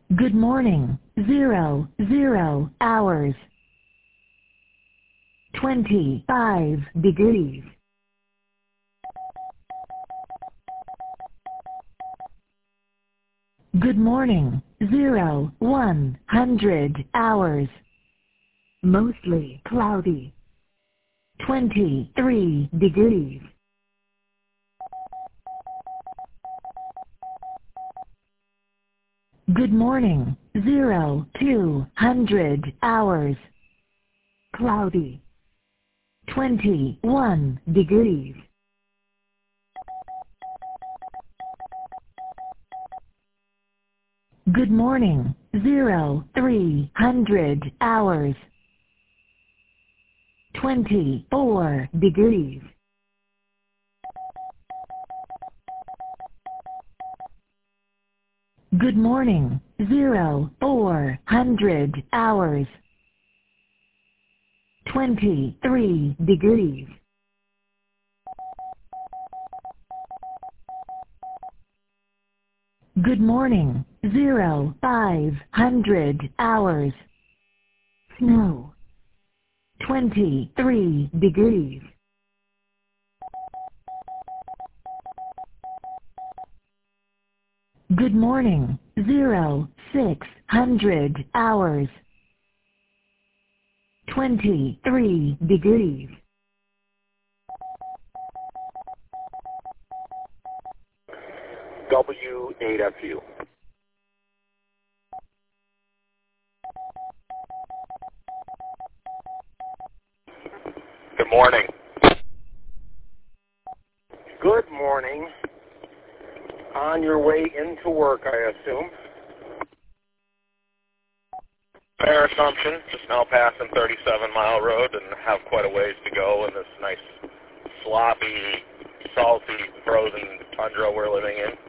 Good morning. 00 hours. 25 degrees. Good morning. 100 hours. Mostly cloudy. 23 degrees. Good morning. 200 hours. Cloudy. 21 degrees. Good morning. 300 hours. 24 degrees. Good morning. 400 hours. 23 degrees. Good morning. 500 hours. Snow. 23 degrees. Good morning. 600 hours. 23 degrees. W8FU. Good morning. Good morning. On your way into work, I assume. Fair assumption. Just now passing 37-mile road and have quite a ways to go in this nice, sloppy, salty, frozen tundra we're living in.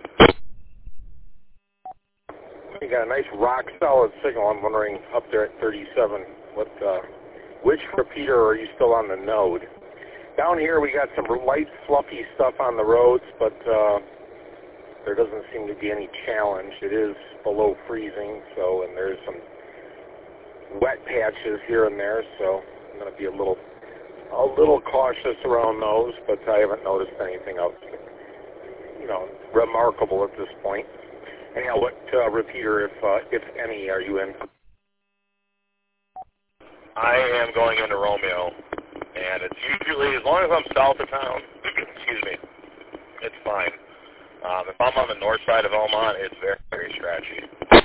You got a nice rock-solid signal. I'm wondering, up there at 37, which repeater are you still on the node? Down here, we got some light, fluffy stuff on the roads, but there doesn't seem to be any challenge. It is below freezing, and there's some wet patches here and there, so I'm going to be a little cautious around those, but I haven't noticed anything else, remarkable at this point. Anyhow, what repeater, if any, are you in? I am going into Romeo, and it's usually, as long as I'm south of town, excuse me, it's fine. If I'm on the north side of Elmont, it's very, very scratchy.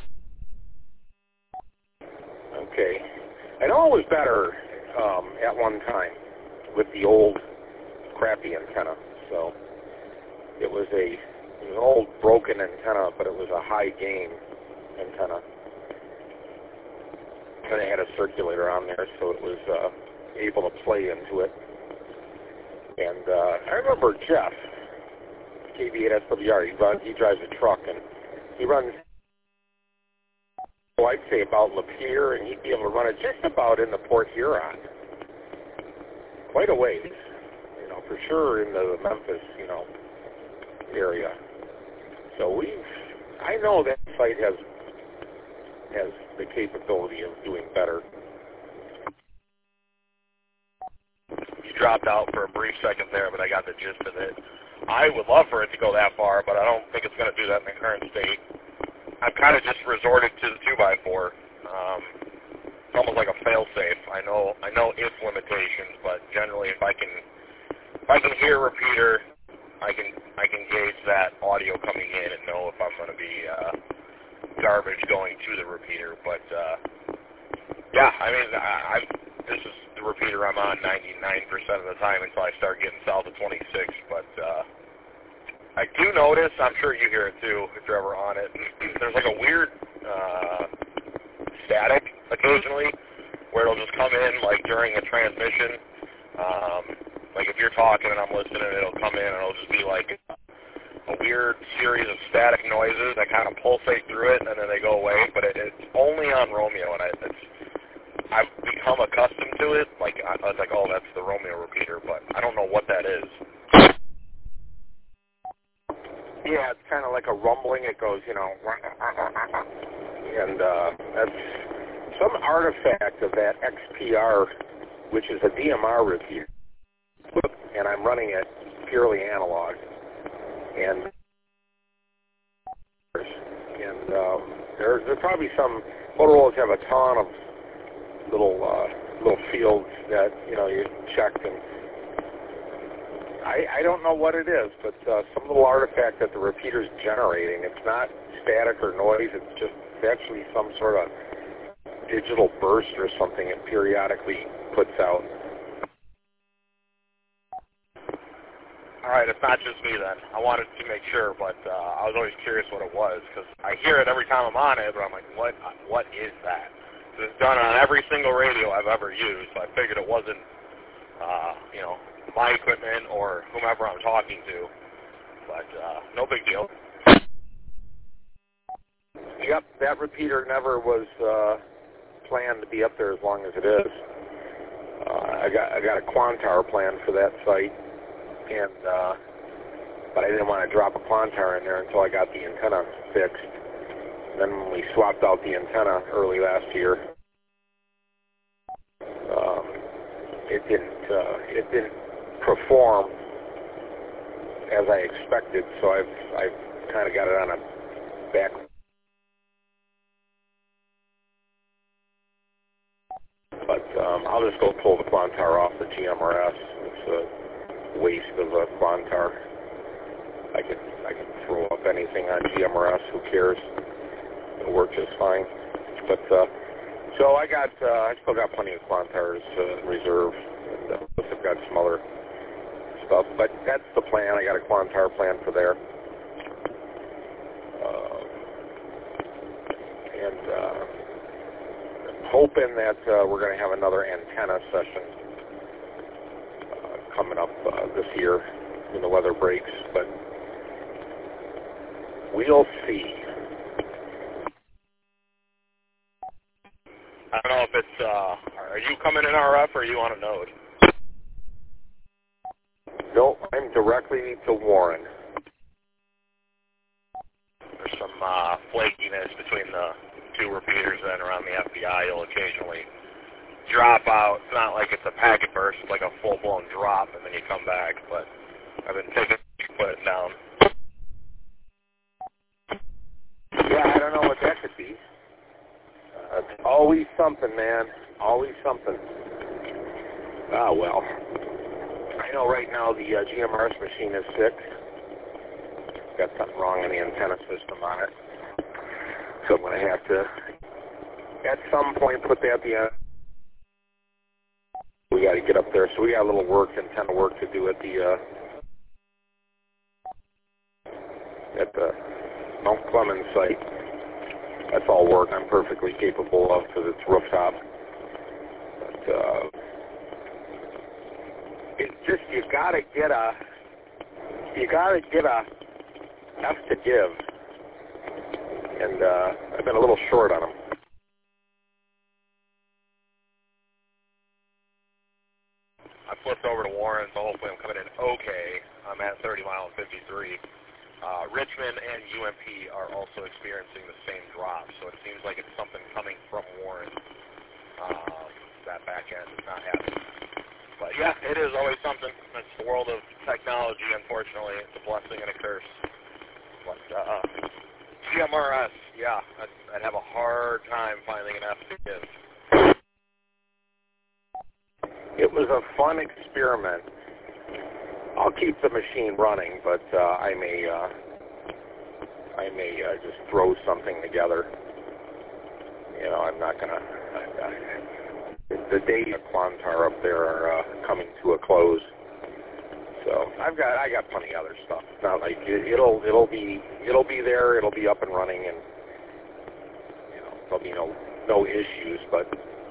Okay. I know it was better at one time with the old crappy antenna. So it was an old broken antenna, but it was a high gain antenna. And it had a circulator on there, so it was able to play into it. And I remember Jeff, KB8SWR, he drives a truck, and he runs, I'd say about Lapeer, and he'd be able to run it just about in the Port Huron. Quite a ways, for sure in the Memphis, area. So I know that site has the capability of doing better. You dropped out for a brief second there, but I got the gist of it. I would love for it to go that far, but I don't think it's going to do that in the current state. I've kind of just resorted to the 2x4. It's almost like a fail-safe. I know its limitations, but generally, if I can hear a repeater, I can gauge that audio coming in and know if I'm going to be garbage going to the repeater. But yeah, this is the repeater I'm on 99% of the time until I start getting south of 26. But I do notice, I'm sure you hear it too if you're ever on it, there's like a weird static occasionally where it'll just come in like during a transmission. Like if you're talking and I'm listening, it'll come in and it'll just be like a weird series of static noises that kind of pulsate through it and then they go away. But it's only on Romeo, and I've become accustomed to it. Like I was like, oh, that's the Romeo repeater, but I don't know what that is. Yeah, it's kind of like a rumbling. It goes, and that's some artifact of that XPR, which is a DMR repeater, and I'm running it purely analog. And there's probably some Motorola's have a ton of little fields that you check, and I don't know what it is, but some little artifact that the repeater's generating. It's not static or noise. It's just actually some sort of digital burst or something it periodically puts out. All right, it's not just me then. I wanted to make sure, but I was always curious what it was, because I hear it every time I'm on it, but I'm like, what is that? It's done on every single radio I've ever used, so I figured it wasn't, my equipment or whomever I'm talking to, but no big deal. Yep, that repeater never was planned to be up there as long as it is. I got a Quantar plan for that site, and but I didn't want to drop a Quantar in there until I got the antenna fixed. Then when we swapped out the antenna early last year, it didn't perform as I expected. So I've kind of got it on a back. But I'll just go pull the Quantar off the GMRS. It's a waste of a Quantar. I can throw up anything on GMRS. Who cares? It works just fine. But so I still got plenty of Quantars in reserve. And, I've got some other stuff, but that's the plan. I got a Quantar plan for there. I'm hoping that we're going to have another antenna session coming up this year when the weather breaks, but we'll see. I don't know if it's, are you coming in RF or are you on a node? No, I'm directly to Warren. There's some flakiness between the two repeaters, and around the FBI you'll occasionally drop out. It's not like it's a packet burst, it's like a full-blown drop, and then you come back, but I've been taking to put it down. Yeah, I don't know what that could be. It's always something, man. Always something. Ah, well. I know right now the GMRS machine is sick. Got something wrong in the antenna system on it. So I'm going to have to, at some point, put that at the end. We got to get up there. So we got a little antenna work to do at the Mount Clemens site. That's all work I'm perfectly capable of because it's rooftop. But it's just you gotta get a F to give, and I've been a little short on them. I flipped over to Warren, so hopefully I'm coming in okay. I'm at 30 mile and 53. Richmond and UMP are also experiencing the same drop, so it seems like it's something coming from Warren. That back end is not happening. But yeah, it is always something. It's the world of technology, unfortunately. It's a blessing and a curse. But GMRS, yeah, I'd have a hard time finding an F to give. It was a fun experiment. I'll keep the machine running, but I may just throw something together. I'm not gonna. The days of Quantar up there are coming to a close, so I got plenty of other stuff. It's not like it'll be there. It'll be up and running, and there'll be no issues. But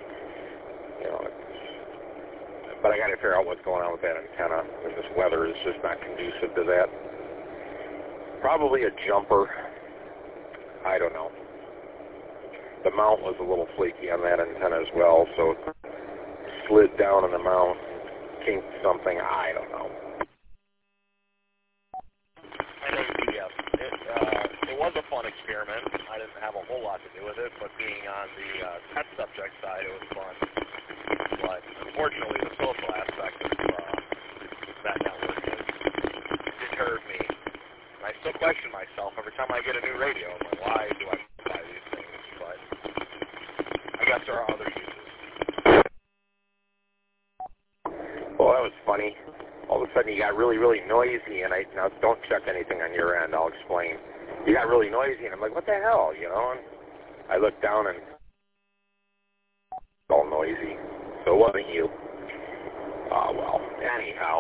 But I got to figure out what's going on with that antenna, and this weather is just not conducive to that. Probably a jumper. I don't know. The mount was a little flaky on that antenna as well, so it slid down in the mount, kinked something. I don't know. I think it was a fun experiment. I didn't have a whole lot to do with it, but being on the test subject side, it was fun. But unfortunately, the social aspect of that network has deterred me. And I still question myself every time I get a new radio. I'm like, why do I buy these things? But I guess there are other uses. Well, that was funny. All of a sudden you got really, really noisy, and now don't check anything on your end, I'll explain. You got really noisy, and I'm like, what the hell, you know? And I looked down, and it's all noisy. So it wasn't you. Well, anyhow.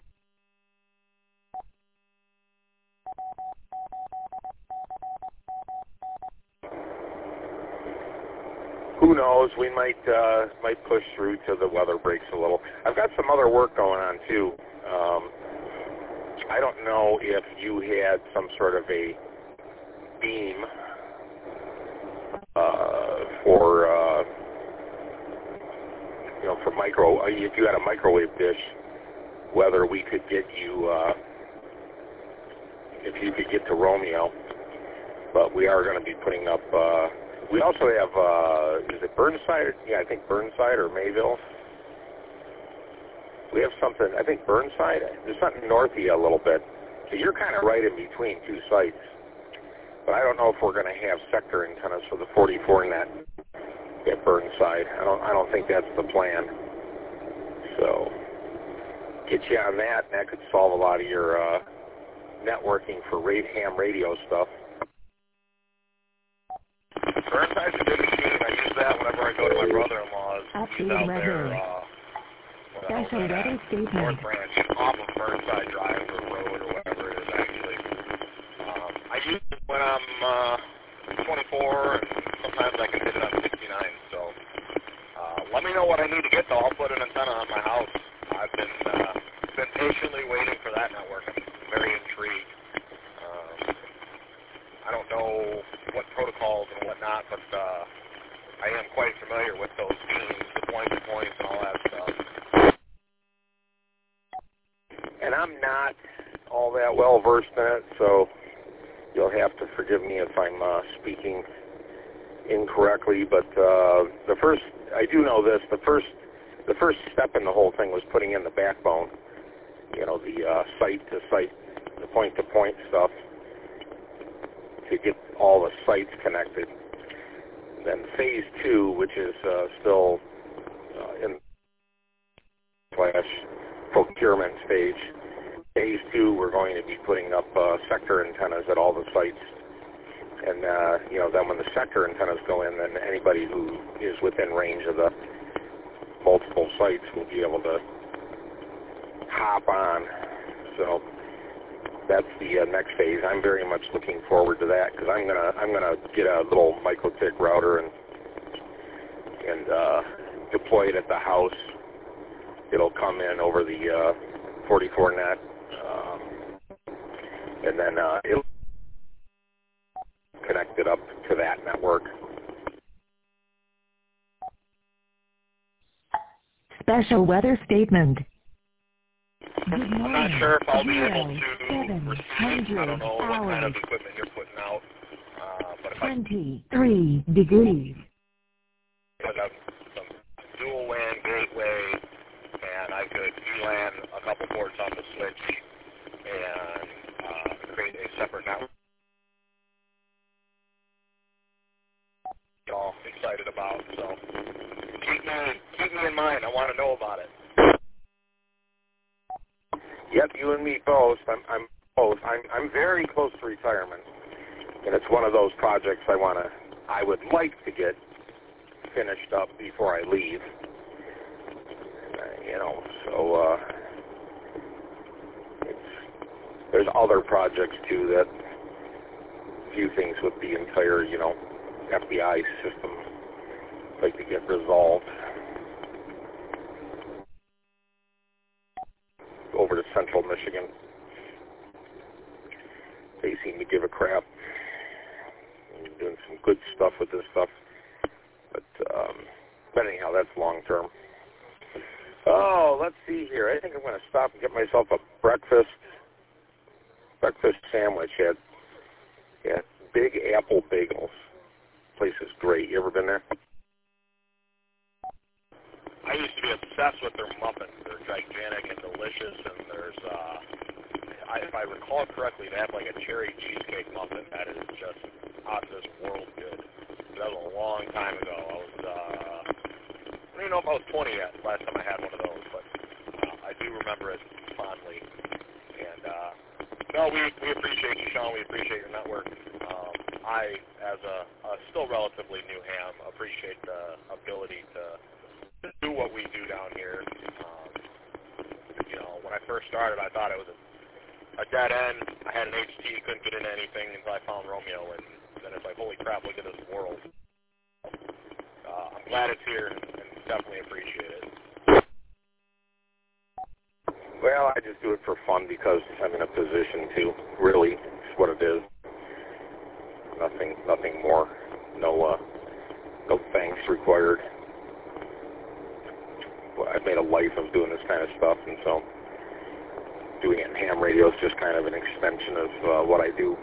Who knows? We might push through till the weather breaks a little. I've got some other work going on too. I don't know if you had some sort of a beam for micro. If you had a microwave dish, whether we could get you, if you could get to Romeo. But we are going to be putting up. We also have, is it Burnside? Yeah, I think Burnside or Mayville. We have something, I think Burnside. There's something north of you a little bit. So you're kind of right in between two sites. But I don't know if we're going to have sector antennas for the 44 net at Burnside. I don't think that's the plan. So get you on that, and that could solve a lot of your networking for ham radio stuff. Burnside's a good machine. I use that whenever I go to my brother-in-law's. He's out there, Special weather statement. North Branch, off of Burnside Drive or Road or whatever it is, actually. I use it when I'm 24, and sometimes I can hit it on 69. So let me know what I need to get, though. I'll put an antenna on my house. I've been patiently waiting for that network. I'm very intrigued. I don't know what protocols and whatnot, but I am quite familiar with those beams, the point-to-points and all that stuff. And I'm not all that well versed in it, so you'll have to forgive me if I'm speaking incorrectly. But I do know this: the first step in the whole thing was putting in the backbone. You know, the site-to-site, the point-to-point stuff, to get all the sites connected. Then phase 2, which is still in procurement stage. Phase 2, we're going to be putting up sector antennas at all the sites. And, then when the sector antennas go in, then anybody who is within range of the multiple sites will be able to hop on. So that's the next phase. I'm very much looking forward to that because I'm gonna get a little MikroTik router and deploy it at the house. It'll come in over the 44 net, and then it'll connect it up to that network. Special weather statement. I'm not sure if I'll be able to receive. I don't know what kind of equipment you're putting out. But if 23 degrees. I put up some dual WAN gateway, and I could VLAN a couple ports on the switch and create a separate network. All excited about. So keep me in mind. I want to know about it. Yep, you and me both. I'm both. I'm very close to retirement, and it's one of those projects I would like to get finished up before I leave. So there's other projects too that few things with the entire FBI system like to get resolved. Over to Central Michigan. They seem to give a crap. We're doing some good stuff with this stuff. But anyhow, that's long term. Oh, let's see here. I think I'm going to stop and get myself a breakfast sandwich at Big Apple Bagels. Place is great. You ever been there? I used to be obsessed with their muffins. They're gigantic and delicious, and there's, if I recall correctly, they have like a cherry cheesecake muffin that is just out of this world good. That was a long time ago. I don't even know if I was 20 yet last time I had one of those, but I do remember it fondly. And, no, we appreciate you, Sean. We appreciate your network. I, as a still relatively new ham, appreciate the ability to do what we do down here. When I first started, I thought it was a dead end. I had an HT, couldn't get into anything until I found Romeo, and then it's like, holy crap, look at this world. I'm glad it's here, and definitely appreciate it. Well, I just do it for fun because I'm in a position to. Really, it's what it is. Nothing more. No thanks required. Well, I've made a life of doing this kind of stuff, and so doing it in ham radio is just kind of an extension of what I do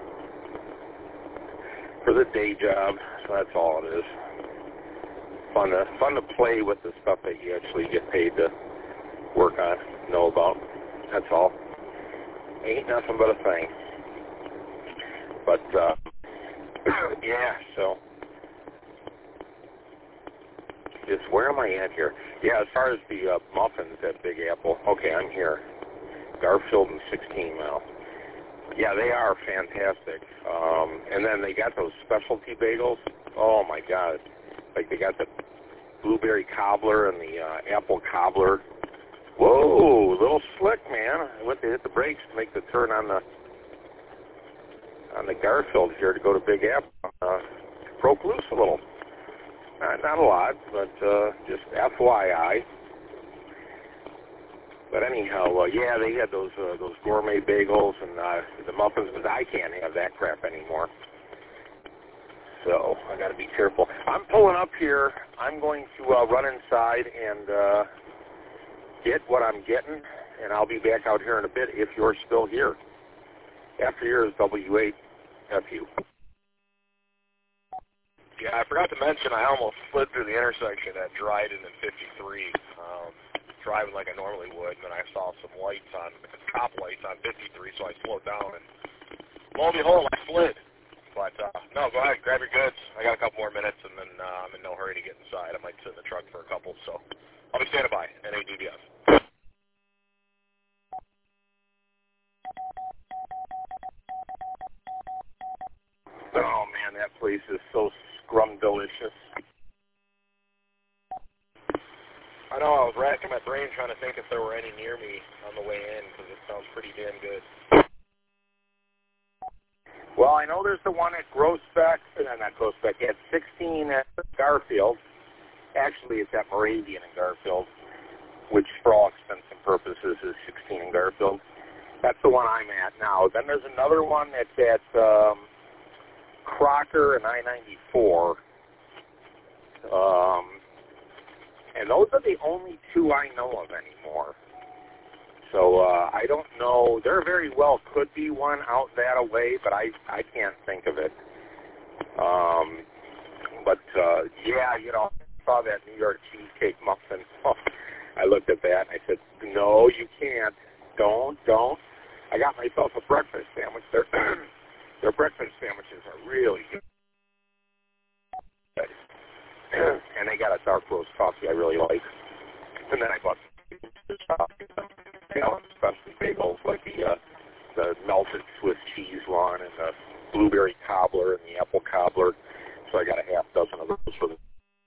for the day job. So that's all it is. Fun to play with the stuff that you actually get paid to work on, know about. That's all. Ain't nothing but a thing. But yeah, so just where am I at here? Yeah, as far as the muffins at Big Apple, okay, I'm here. Garfield and 16 Mile. Yeah, they are fantastic. And then they got those specialty bagels. Oh my God. Like they got the blueberry cobbler and the apple cobbler. Whoa, a little slick, man. I went to hit the brakes to make the turn on the Garfield here to go to Big Apple. Broke loose a little. Not a lot, but just FYI. But anyhow, yeah, they had those gourmet bagels and the muffins, but I can't have that crap anymore. So I got to be careful. I'm pulling up here. I'm going to run inside and get what I'm getting, and I'll be back out here in a bit if you're still here. After here is W8FU. Yeah, I forgot to mention I almost slid through the intersection at Dryden and 53, driving like I normally would, and then I saw some lights on, cop lights on 53, so I slowed down, and lo and behold, I slid. But, no, go ahead, grab your goods. I got a couple more minutes, and then I'm in no hurry to get inside. I might sit in the truck for a couple, so I'll be standing by, NADBS. Oh, man, that place is so scrum-delicious. I know, I was racking my brain trying to think if there were any near me on the way in, because it sounds pretty damn good. Well, I know there's the one at Groesbeck, not Groesbeck, at 16 at Garfield. Actually, it's at Moravian in Garfield, which for all intents and purposes is 16 in Garfield. That's the one I'm at now. Then there's another one that's at Crocker and I-94. And those are the only two I know of anymore. So I don't know. There very well could be one out that away, but I can't think of it. Yeah, I saw that New York cheesecake muffin. I looked at that and I said, no, you can't. Don't. I got myself a breakfast sandwich. Their breakfast sandwiches are really good. And they got a dark roast coffee I really like. And then I bought specialty bagels like the melted Swiss cheese one and the blueberry cobbler and the apple cobbler. So I got a half dozen of those for the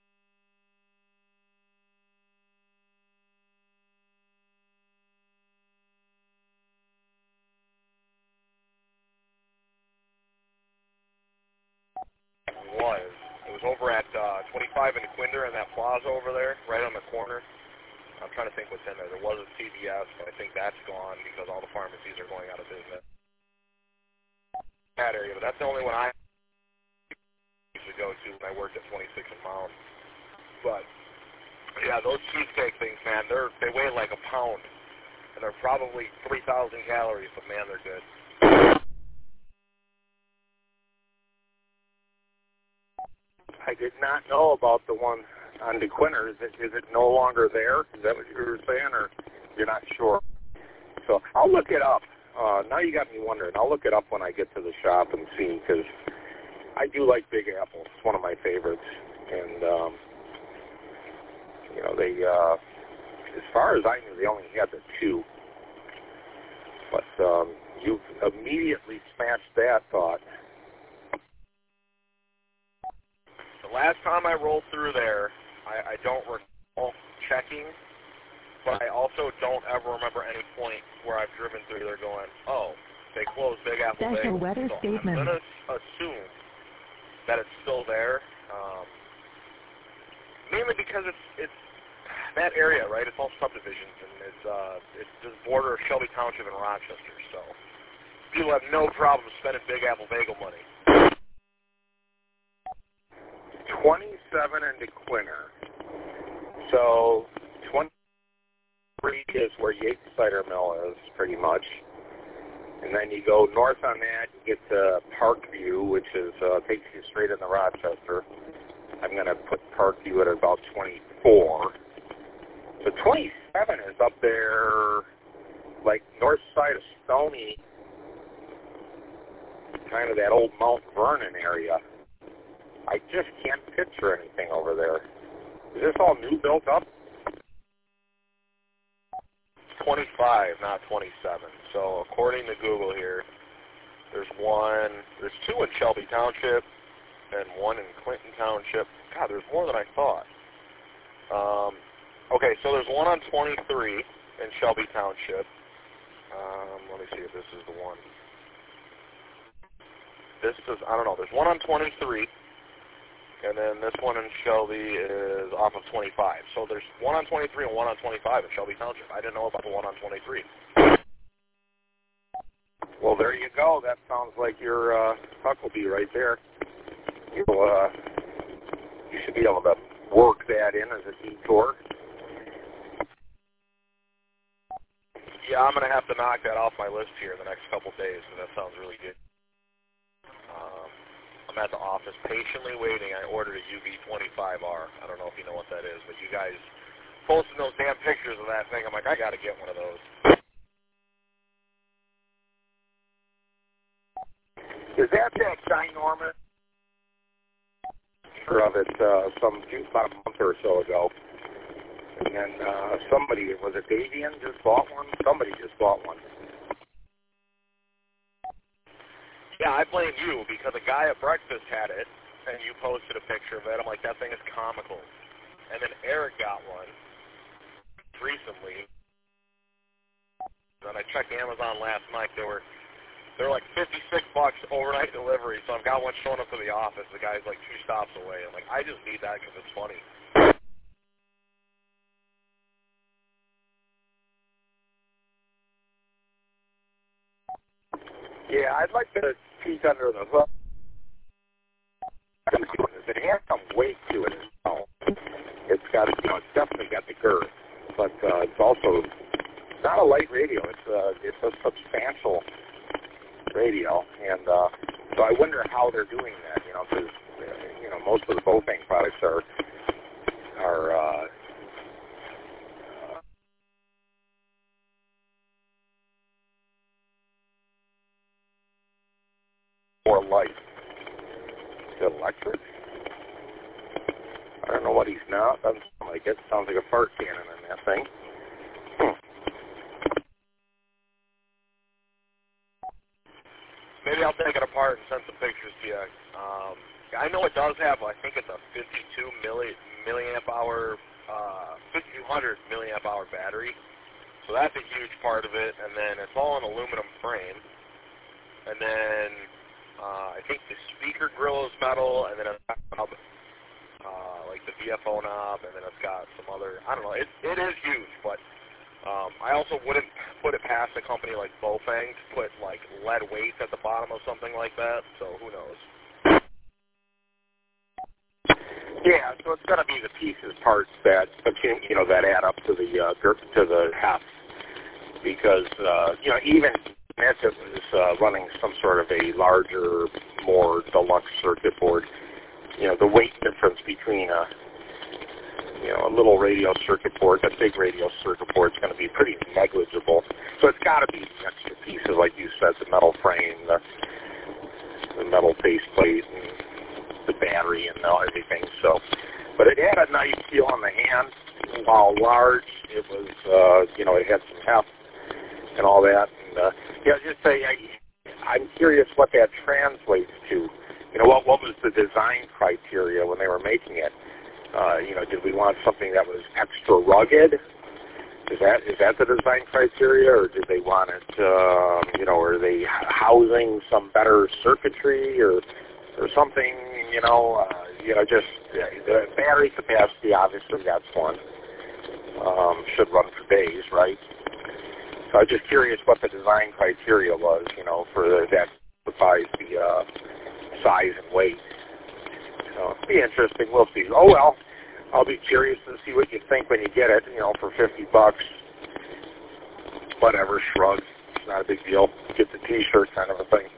It was over at 25 in Quinder in that plaza over there, right on the corner. I'm trying to think what's in there. There was a CVS, but I think that's gone because all the pharmacies are going out of business. That area, but that's the only one I used to go to when I worked at 26 in Mound. But yeah, those cheesecake things, man, they weigh like a pound, and they're probably 3,000 calories, but man, they're good. I did not know about the one on DeQuinter. Is it no longer there? Is that what you were saying, or you're not sure? So I'll look it up. Now you got me wondering. I'll look it up when I get to the shop and see, because I do like Big Apple. It's one of my favorites. And, you know, they, as far as I knew, they only had the two. But you immediately smashed that thought. The last time I rolled through there, I don't recall checking, but I also don't ever remember any point where I've driven through there going, oh, they closed Big Apple Special Bagel. weather So statement. I'm going to assume that it's still there, mainly because it's that area, right? It's all subdivisions, and it's just border of Shelby Township and Rochester, so people have no problem spending Big Apple Bagel money. 27 in DeQuinter. So 23 is where Yates Cider Mill is, pretty much. And then you go north on that, you get to Parkview, which is takes you straight into Rochester. I'm going to put Parkview at about 24. So 27 is up there, like north side of Stony, kind of that old Mount Vernon area. I just can't picture anything over there. Is this all new built up? 25, not 27. So according to Google here, there's two in Shelby Township and one in Clinton Township. God, there's more than I thought. Okay, so there's one on 23 in Shelby Township. Let me see if this is the one. This is, I don't know, there's one on 23. And then this one in Shelby is off of 25. So there's one on 23 and one on 25 in Shelby Township. I didn't know about the one on 23. Well, there you go. That sounds like your Huckabee right there. You should be able to work that in as a detour. Yeah, I'm going to have to knock that off my list here in the next couple days, because that sounds really good. I'm at the office patiently waiting. I ordered a UV25R. I don't know if you know what that is, but you guys posting those damn pictures of that thing, I'm like, I got to get one of those. Is that ginormous? Of it about a month or so ago. And then somebody, was it Davian, just bought one? Somebody just bought one. Yeah, I blame you, because a guy at breakfast had it, and you posted a picture of it. I'm like, that thing is comical. And then Eric got one recently. And I checked Amazon last night. They were like $56 overnight delivery. So I've got one showing up to the office. The guy's like 2 stops away. I'm like, I just need that because it's funny. Yeah, I'd like to peek under the hood. It has some weight to it as well. It's got, it's definitely got the girth, but it's also not a light radio. It's a substantial radio, and so I wonder how they're doing that. Because most of the Bofang products are more light. Is it electric? I don't know what he's not. Doesn't sound like it. Sounds like a fart cannon in that thing. Maybe I'll take it apart and send some pictures to you. I know it does have, I think it's a 5200 milliamp hour battery. So that's a huge part of it. And then it's all an aluminum frame. And then I think the speaker grill is metal, and then it's got like the VFO knob, and then it's got some other, I don't know, it is huge, but I also wouldn't put it past a company like Bofang to put like lead weights at the bottom of something like that, so who knows. Yeah, so it's going to be the pieces, parts that that add up to the half, because even if it was running some sort of a larger, more deluxe circuit board, the weight difference between a little radio circuit board, a big radio circuit board is going to be pretty negligible. So it's got to be extra pieces, like you said, the metal frame, the metal faceplate, and the battery, and everything. So, but it had a nice feel on the hand. While large, it was, it had some heft and all that. And I'm curious what that translates to. What was the design criteria when they were making it? Did we want something that was extra rugged? Is that the design criteria, or did they want it? Are they housing some better circuitry or something? Just the battery capacity. Obviously, that's one. Should run for days, right? So I was just curious what the design criteria was, for that specifies the size and weight. So it'll be interesting. We'll see. Oh well, I'll be curious to see what you think when you get it. For $50, whatever. Shrug. It's not a big deal. Get the T-shirt kind of a thing.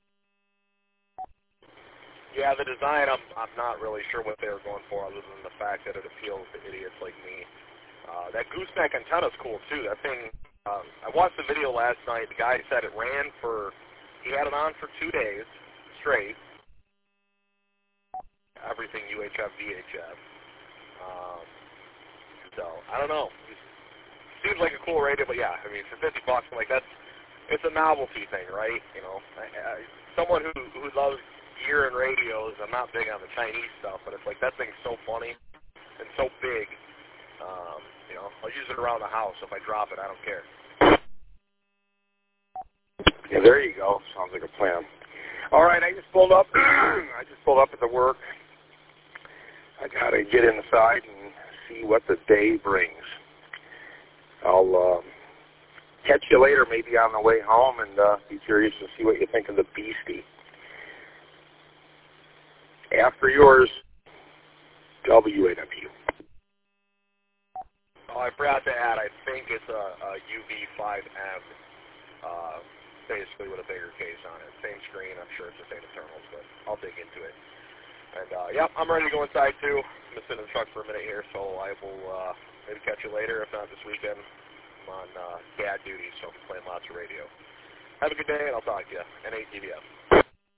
Yeah, the design, I'm not really sure what they were going for, other than the fact that it appeals to idiots like me. That gooseneck antenna's cool too. That thing. I watched the video last night. The guy said he had it on for 2 days straight. Everything UHF, VHF. So, I don't know. It seems like a cool radio, but yeah, for $50, it's a novelty thing, right? Someone who loves gear and radios, I'm not big on the Chinese stuff, but it's like that thing's so funny and so big. I'll use it around the house. If I drop it, I don't care. Yeah, there you go. Sounds like a plan. All right, I just pulled up. At the work. I gotta get inside and see what the day brings. I'll catch you later, maybe on the way home, and be curious to see what you think of the Beastie. After yours, WAW. Oh, I forgot to add, I think it's a UV5M, basically with a bigger case on it. Same screen, I'm sure it's the same internals, but I'll dig into it. And, I'm ready to go inside, too. I'm going to sit in the truck for a minute here, so I will maybe catch you later. If not this weekend, I'm on dad duty, so I'm playing lots of radio. Have a good day, and I'll talk to you. NATVF.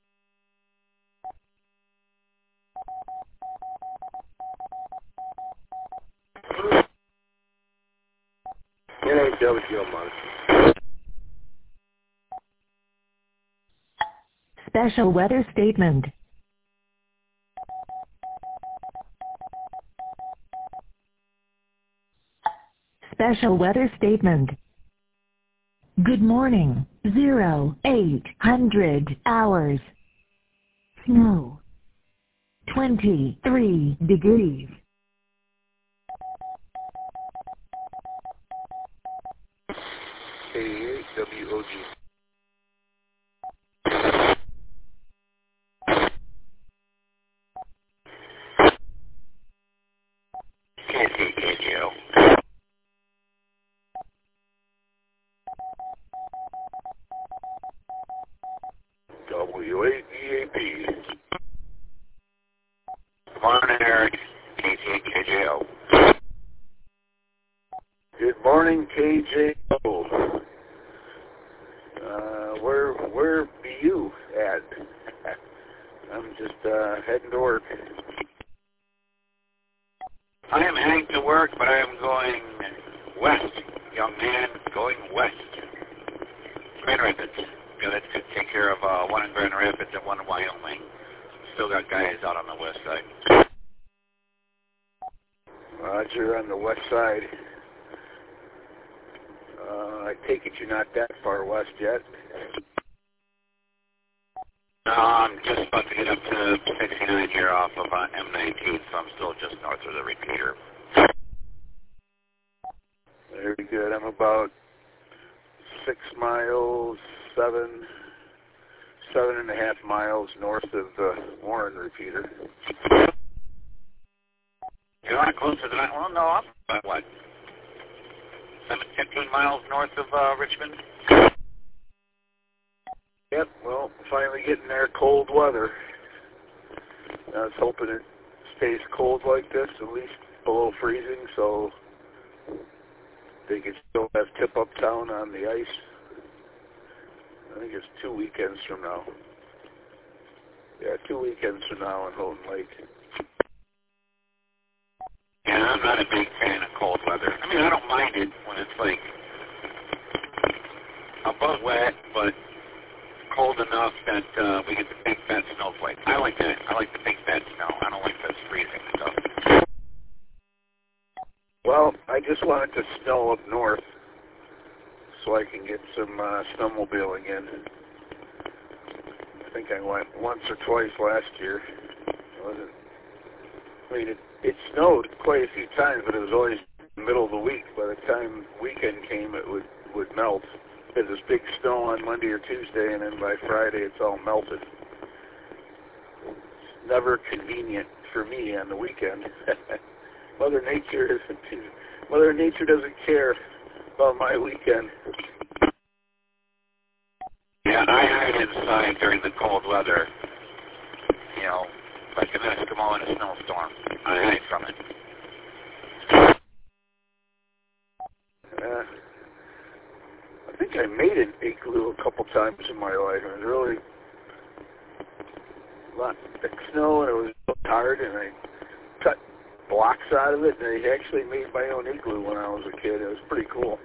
NAWO month. Special weather statement. Special weather statement. Good morning. 0800 hours. Snow. 23 degrees. KWOG. KCKGO. WAVAP. Morning, Eric. KJO. Good morning, KJO. Where be you at? I'm just heading to work. I am heading to work, but I am going west. Young man, going west. Grand Rapids. Got to take care of one in Grand Rapids and one in Wyoming. Still got guys out on the west side. Roger, on the west side. I take it you're not that far west yet. No, I'm just about to get up to 69 here off of M19, so I'm still just north of the repeater. Very good. I'm about 6 miles, 7.5 miles north of the Warren repeater. You're not closer than that? Well, no, I'm about, what, 15 miles north of Richmond? Yep, well, finally getting there, cold weather. I was hoping it stays cold like this, at least below freezing, so they could still have Tip-Up Town on the ice. I think it's 2 weekends from now. Yeah, 2 weekends from now in Houghton Lake. Yeah, I'm not a big fan of cold weather. I mean, I don't mind it when it's like above wet, but cold enough that we get the big fat snowflakes. I like that. I like the big fat snow. I don't like this freezing stuff. Well, I just want it to snow up north so I can get some snowmobiling in. I think I went once or twice last year. I mean, it snowed quite a few times, but it was always the middle of the week. By the time weekend came, it would melt. There's this big snow on Monday or Tuesday, and then by Friday it's all melted. It's never convenient for me on the weekend. Mother Nature doesn't care about my weekend. Yeah, I hide inside during the cold weather. You know, like an Eskimo in a snowstorm. I hide from it. I think I made an igloo a couple times in my life. It was really a lot of thick snow, and it was hard, and I cut blocks out of it, and I actually made my own igloo when I was a kid. It was pretty cool.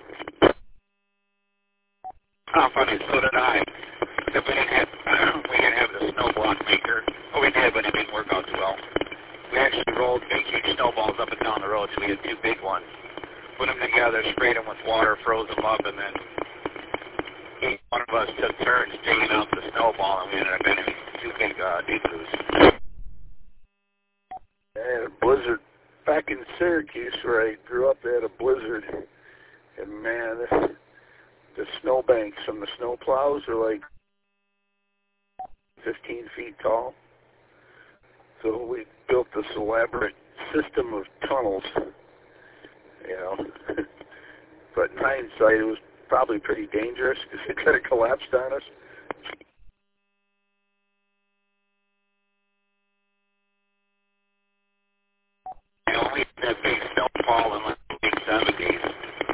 Oh, funny, so did I. Except we didn't have the snow block maker. Oh, we did, but it didn't work out too well. We actually rolled big, huge snowballs up and down the road, so we had two big ones. Put them together, sprayed them with water, froze them up, and then each one of us took turns digging out the snowball, and we ended up having two big igloos. I had a blizzard back in Syracuse, where I grew up. They had a blizzard, and man, the snowbanks from the snowplows are like 15 feet tall. So we built this elaborate system of tunnels, you know. But in hindsight, it was probably pretty dangerous because it could have collapsed on us. And only that big snowfall in like the big 70s.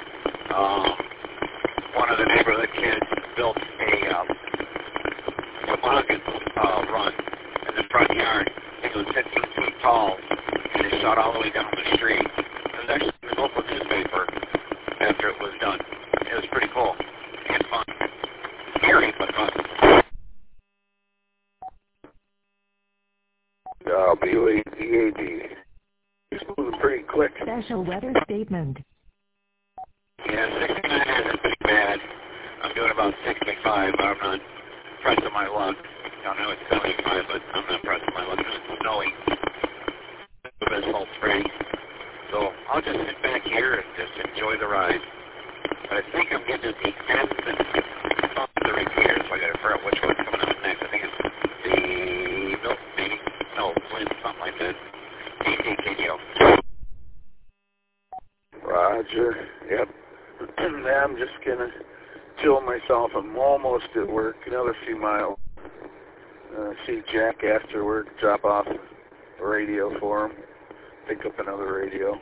One of the neighborhood kids built a toboggan run in the front yard. I think it was 15 feet tall, and it shot all the way down the street. It was actually in the local newspaper after it was done. It was pretty cool and fun. Scary, but fun. WADAD. It's moving pretty quick. Special weather statement. Yeah, 69 isn't pretty bad. I'm doing about 65, but I'm not pressing my luck. I know it's 75, but I'm not pressing my luck. It's snowing. This whole spring. So I'll just sit back here and just enjoy the ride. But I think I'm getting at the end of the repeater, so I got to figure out which one's coming up next. I think it's the Milk, maybe. No, Flint, something like that. ATKDO. Roger. Yep. I'm just going to chill myself. I'm almost at work. Another few miles. See Jack after work. Drop off a radio for him. Pick up another radio.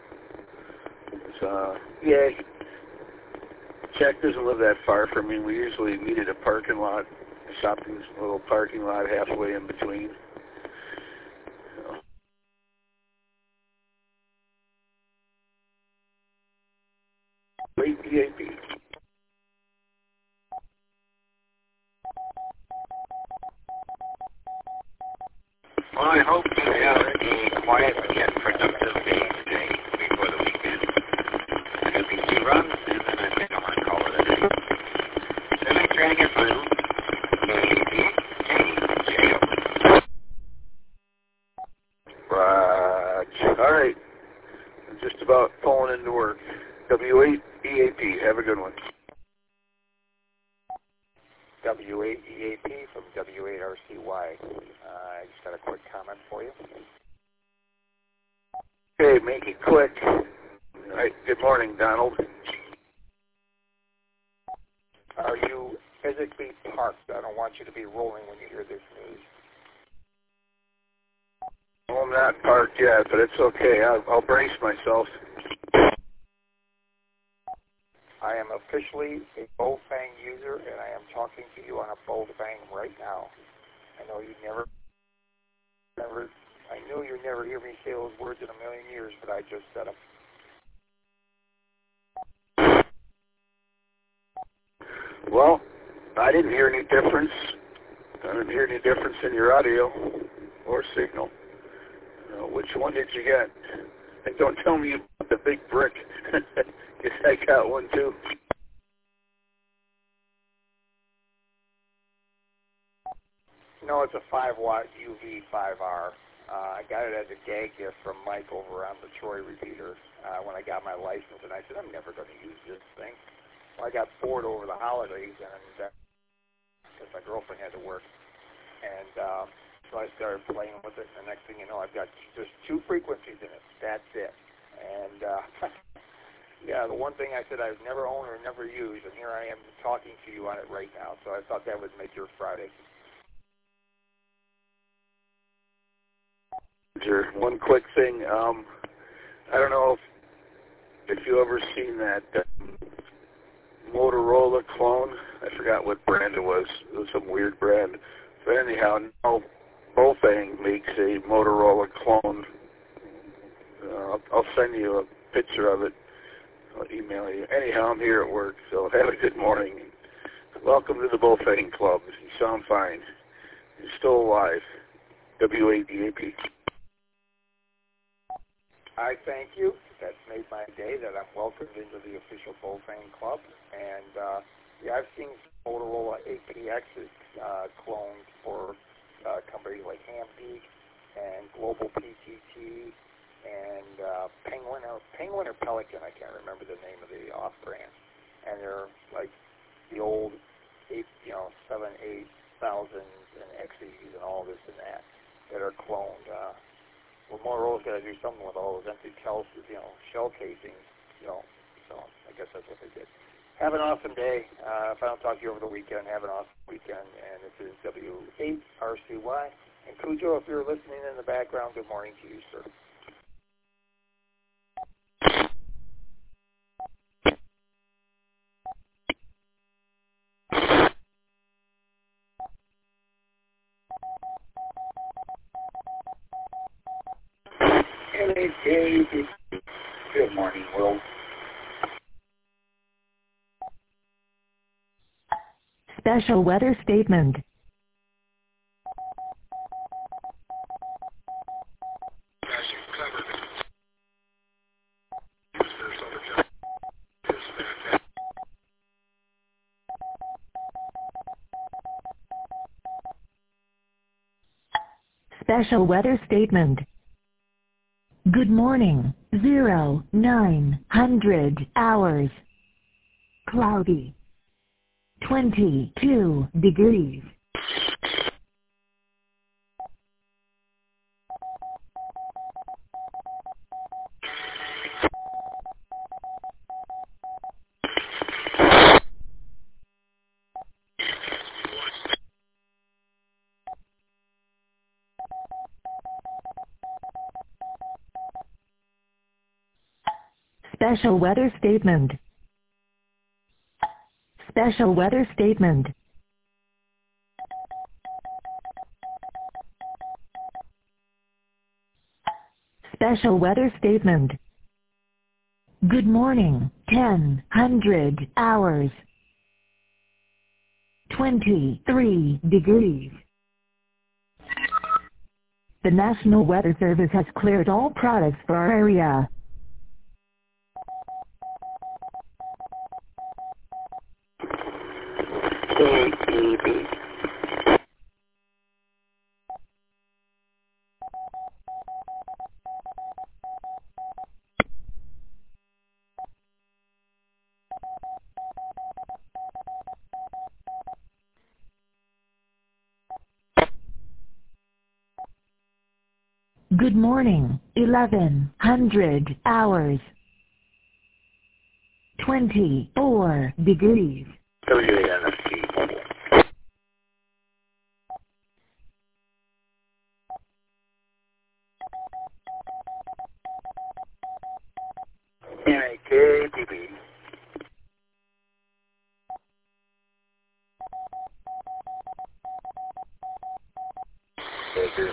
Yeah. Jack doesn't live that far from me. We usually meet at a parking lot. A shopping little parking lot halfway in between. Late PAP. Well, I hope you have a quiet yet productive day today before the weekend. I got these 2 runs, and then I think I'm going to call it a day. So make sure your final. ADKJO. Right. All right. I'm just about pulling into work. W8EAP. Have a good one. W8EAP from W8RCY. I just got a quick comment for you. Okay, make it quick. All right. Good morning, Donald. Are you physically parked? I don't want you to be rolling when you hear this news. I'm not parked yet, but it's okay. I'll brace myself. I am officially a Bofang user, and I am talking to you on a Bofang right now. I know you never, I knew you'd never hear me say those words in a million years, but I just said them. Well, I didn't hear any difference. I didn't hear any difference in your audio or signal. Which one did you get? And don't tell me you got the big brick. Because I got one too. No, it's a 5-watt UV5R. I got it as a gag gift from Mike over on the Troy repeater when I got my license, and I said, I'm never going to use this thing. Well, I got bored over the holidays, and because my girlfriend had to work, and so I started playing with it, and the next thing you know, I've got just 2 frequencies in it. That's it. And yeah, the one thing I said I've never owned or never used, and here I am talking to you on it right now, so I thought that would make your Friday. One quick thing. I don't know if you ever seen that Motorola clone. I forgot what brand it was. It was some weird brand. But anyhow, now Bofang makes a Motorola clone. I'll send you a picture of it. I'll email you. Anyhow, I'm here at work, so have a good morning. Welcome to the Bofang Club. You sound fine. You're still alive. WADAP. I thank you. That's made my day that I'm welcomed into the official Bofang Club. And yeah, I've seen Motorola APXs cloned for companies like Hampeak and Global PTT and Penguin or Pelican. I can't remember the name of the off-brand. And they're like the old 7,000, 8,000 and XEs and all this and that are cloned. Well, Motorola's got to do something with all those empty shell casings, so I guess that's what they did. Have an awesome day. If I don't talk to you over the weekend, have an awesome weekend. And this is W8RCY. And Cujo, if you're listening in the background, good morning to you, sir. Good morning, Will. Special weather statement. Special weather statement. Good morning, 0900 hours. Cloudy. 22 degrees. Special weather statement. Special weather statement. Special weather statement. Good morning, 1000 hours. 23 degrees. The National Weather Service has cleared all products for our area. AEB. Good morning, 1100 hours. 24 degrees. WANFT. NAKDB. Baker.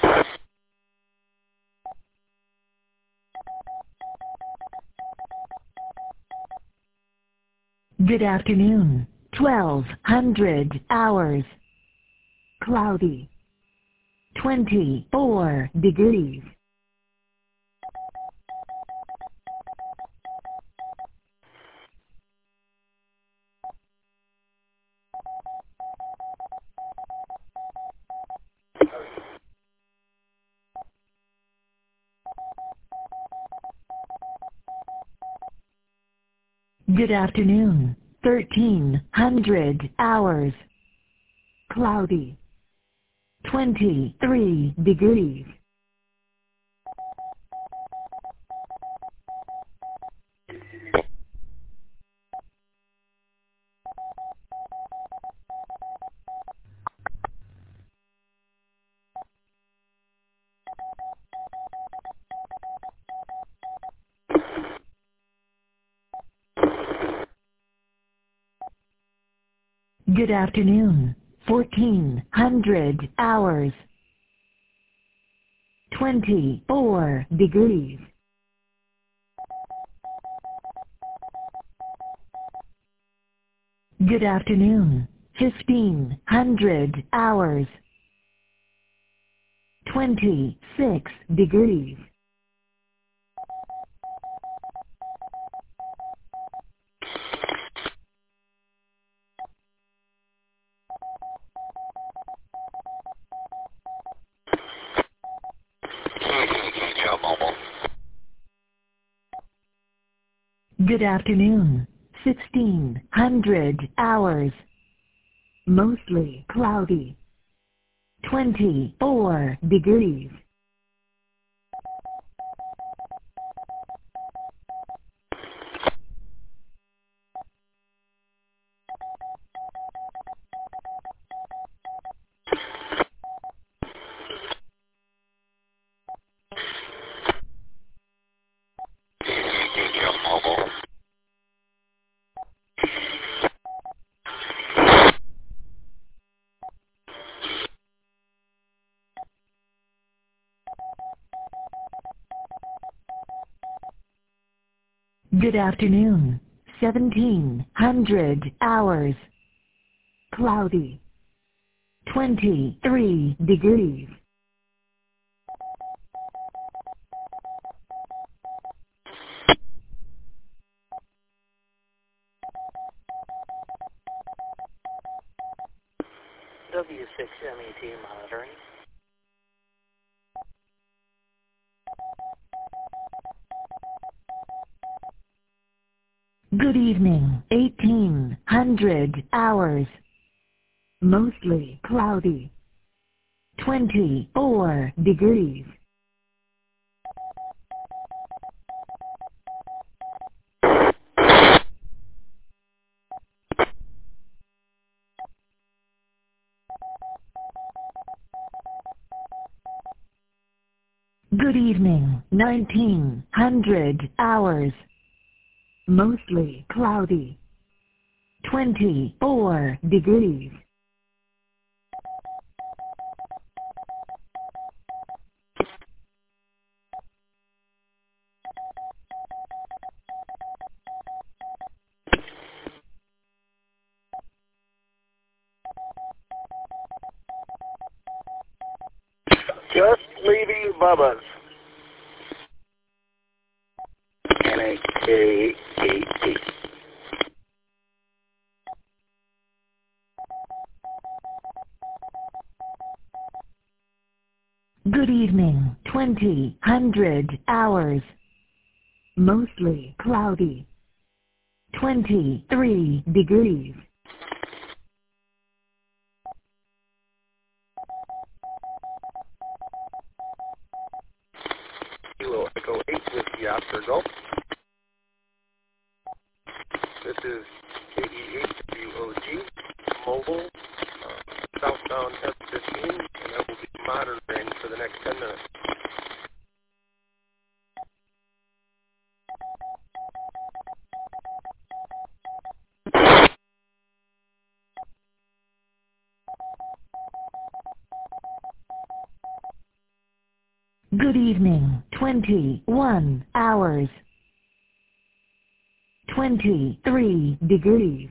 Good afternoon. 1200 hours. Cloudy. 24 degrees. Good afternoon. 1300 hours. Cloudy. 23 degrees. Good afternoon. 1400 hours. 24 degrees. Good afternoon. 1500 hours. 26 degrees. Good afternoon. 1600 hours. Mostly cloudy. 24 degrees. Good afternoon. 1700 hours. Cloudy. 23 degrees. W6MET monitoring. Good evening. 1800 hours. Mostly cloudy. 24 degrees. Good evening. 1900 hours. Mostly cloudy. 24 degrees. Just leaving Bubba's. NAKAT. Good evening. 2000 hours. Mostly cloudy. 23 degrees. Kilo Echo 8 with the Oscar Gulf. This is KE8WOG, mobile, southbound F-15, and I will be monitoring for the next 10 minutes. Good evening. 21 hours. 23 degrees.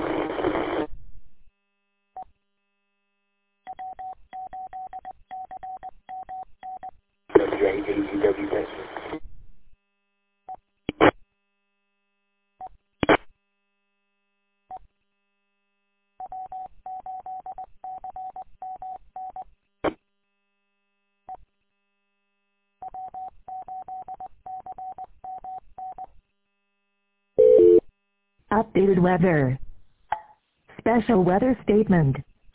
Updated weather. Special weather statement.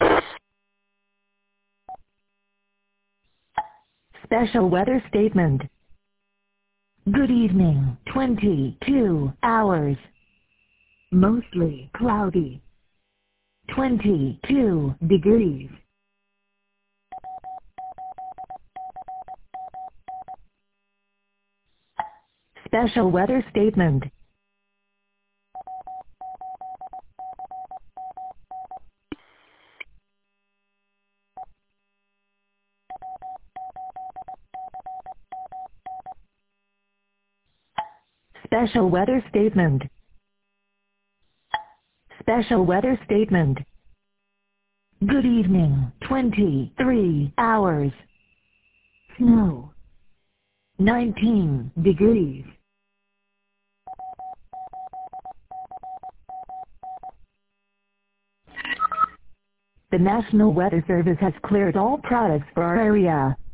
Special weather statement. Good evening. 22 hours. Mostly cloudy. 22 degrees. Special weather statement. Special weather statement. Special weather statement. Good evening. 23 hours. Snow. 19 degrees. The National Weather Service has cleared all products for our area.